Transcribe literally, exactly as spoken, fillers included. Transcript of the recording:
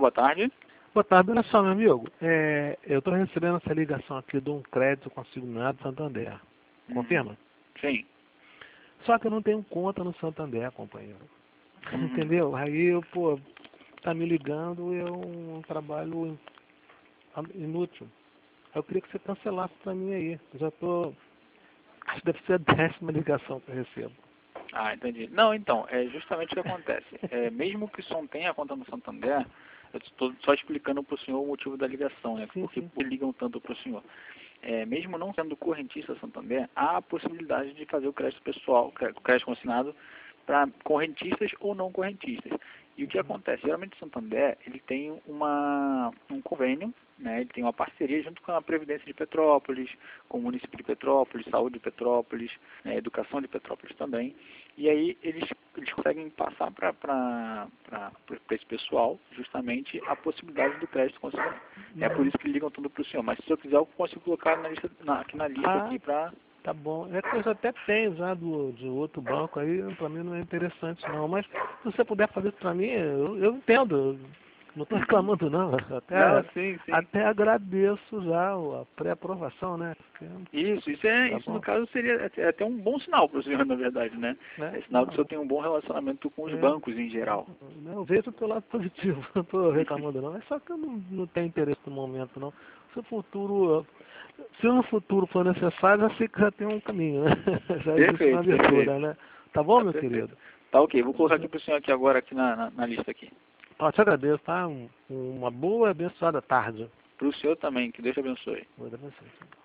boa tarde. Boa tarde, olha só, meu amigo. É, eu estou recebendo essa ligação aqui de um crédito consignado do Santander. Confirma? Hum, sim. Só que eu não tenho conta no Santander, companheiro. Hum. Entendeu? Aí, eu, pô, tá me ligando, é um trabalho in- inútil. Eu queria que você cancelasse pra mim aí. Eu já tô... Acho que deve ser a décima ligação que eu recebo. Ah, entendi. Não, então, é justamente o que acontece. É, mesmo que o senhor tenha a conta no Santander, eu estou só explicando para o senhor o motivo da ligação, né? Sim, Porque sim. ligam tanto para o senhor. É, mesmo não sendo correntista Santander, há a possibilidade de fazer o crédito pessoal, o crédito consignado para correntistas ou não correntistas. E o que acontece? Geralmente o Santander, ele tem uma, um convênio, né? Ele tem uma parceria junto com a Previdência de Petrópolis, com o município de Petrópolis, Saúde de Petrópolis, né? Educação de Petrópolis também. E aí eles, eles conseguem passar para esse pessoal justamente a possibilidade do crédito consignado. É por isso que ligam tudo para o senhor. Mas se o senhor quiser, eu consigo colocar na lista, na, aqui na lista Ah, aqui para... tá bom. É que eu já até tenho já do, de outro banco aí, pra mim não é interessante não. Mas se você puder fazer isso pra mim, eu, eu entendo. Não estou reclamando não. Não, Até, sim, sim. até agradeço já a pré-aprovação, né? Porque, Isso, isso, é, tá isso no bom. caso seria é até um bom sinal para o senhor, na verdade, né? Né? É sinal que o senhor Não, tem um bom relacionamento com os é, bancos em geral. não, eu vejo pelo lado positivo, não estou reclamando não. É só que eu não, não tenho interesse no momento não. Se o futuro, se no futuro for necessário, já sei que já tem um caminho, né? Já existe uma Perfeito, abertura, perfeito. né? Tá bom, Tá meu perfeito. querido? Tá ok, vou colocar aqui para o senhor aqui agora, aqui na, na, na lista aqui. Ó, te agradeço, tá? Um- uma boa e abençoada tarde. Para o senhor também, que Deus te abençoe. Boa, abençoe.